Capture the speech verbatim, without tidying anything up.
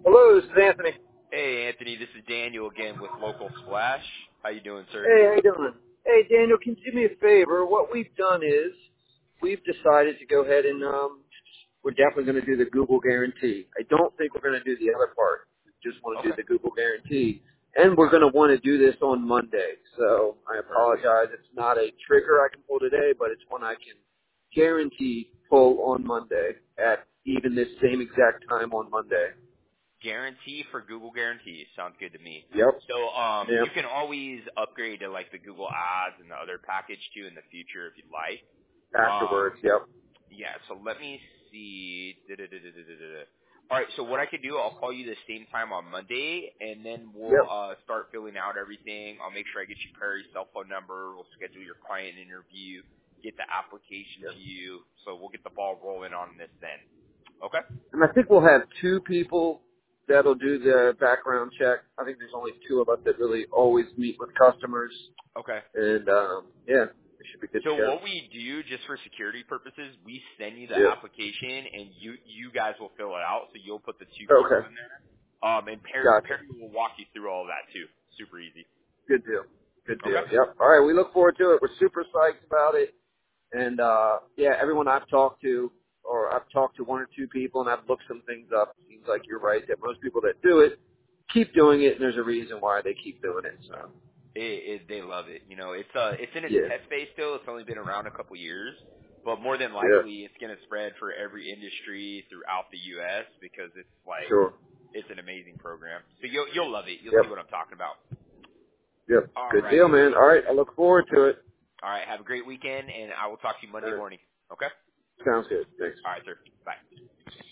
Hello, this is Anthony. Hey, Anthony, this is Daniel again with Local Splash. How you doing, sir? Hey, how you doing? Hey, Daniel, can you do me a favor? What we've done is we've decided to go ahead and um, we're definitely going to do the Google guarantee. I don't think we're going to do the other part. We just want to do Okay. the Google guarantee, and we're going to want to do this on Monday. So I Perfect. apologize. It's not a trigger I can pull today, but it's one I can guarantee pull on Monday at even this same exact time on Monday. Guarantee for Google Guarantee. Sounds good to me. Yep. So um, Yep. you can always upgrade to like the Google Ads and the other package too in the future if you'd like. Afterwards. Um, Yep. yeah. So let me see. Da-da-da-da-da-da-da. All right. So what I could do, I'll call you the same time on Monday, and then we'll Yep. uh, start filling out everything. I'll make sure I get you Perry's cell phone number. We'll schedule your client interview. Get the application Yep. to you. So we'll get the ball rolling on this then. Okay. And I think we'll have two people that'll do the background check. I think there's only two of us that really always meet with customers. Okay. And, um, yeah, it should be good to So go. what we do, just for security purposes, we send you the Yeah. application, and you you guys will fill it out. So you'll put the two people Okay. in there. Um, and Perry, Gotcha. Perry will walk you through all of that too. Super easy. Good deal. Good Okay. deal. Yep. All right. We look forward to it. We're super psyched about it. And, uh, yeah, everyone I've talked to, or I've talked to one or two people and I've looked some things up. Seems like you're right that most people that do it keep doing it, and there's a reason why they keep doing it. So, It, it, they love it. You know, it's uh, it's in its yeah. test phase still. It's only been around a couple years, but more than Yeah. likely, it's going to spread for every industry throughout the U S because it's like Sure. it's an amazing program. So you'll you'll love it. You'll Yep. see what I'm talking about. Yep. All Good right. deal, man. All right. I look forward to it. All right. Have a great weekend, and I will talk to you All Monday right. morning. Okay? Sounds good. Thanks. All right, sir. Bye.